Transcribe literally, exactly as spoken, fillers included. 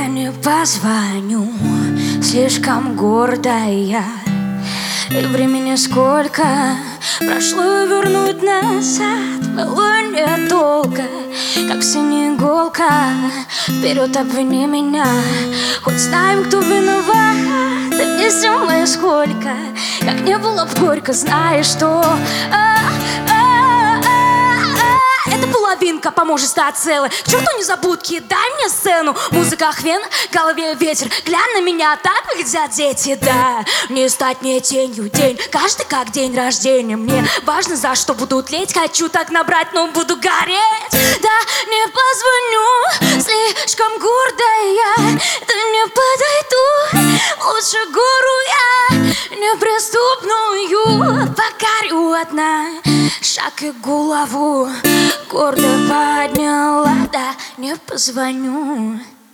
не позвоню, слишком гордая. И времени сколько прошло, вернуть назад было недолго. Как синяя иголка, вперед обвини меня. Хоть знаем, кто виноват, да вместе мы сколько. Как не было б горько, знаешь, что а, а, а, а, эта половинка поможет стать целой. К черту незабудки, дай мне сцену. Музыка хвен, в голове ветер. Глянь на меня, так выглядят дети, да. Не стать мне тенью, день каждый как день рождения. Мне важно, за что буду тлеть. Хочу так набрать, но буду гореть. Да, не позвоню, слишком гордая. Да не подойду, лучше гору я неприступную покорю одна. Шаг и голову гордо подняла, да, не позвоню.